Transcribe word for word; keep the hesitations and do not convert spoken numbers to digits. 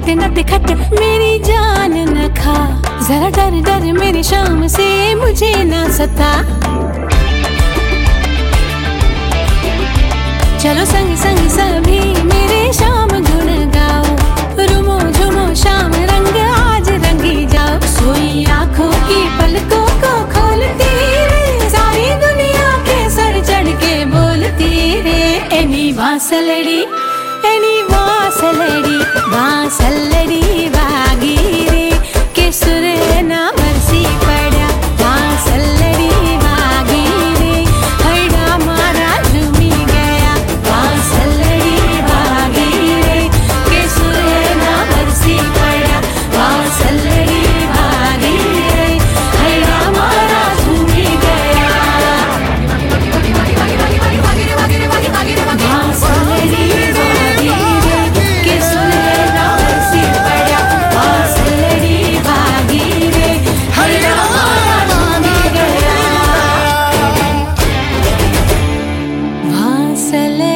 खट नट खट मेरी जान न खा, जरा डर डर मेरी शाम से मुझे ना सता। चलो संग संग सभी मेरे शाम गुन गाओ, रुमो झुमो शाम रंग आज रंगी जाओ। सोई आंखों की पलकों को खोलती रे, सारी दुनिया के सर चढ़ के बोलती रे। एनी बांसलड़ी एनी बांसलड़ी बांसलड़ी वागी रे, के सुर ना बरसी पड़ा बांसलड़ी वागी रे। हड़ा मारा झूमी गया बांसलड़ी वागी रे, के सुर ना बरसी पड़ा बांसलड़ी वागी रे। हड़ा मारा झूमी गया बांसलड़ी वागी रे, के सुर ना बरसी पड़ा बांसलड़ी वागी रे। हड़ा मारा झूमी गया बांसलड़ी।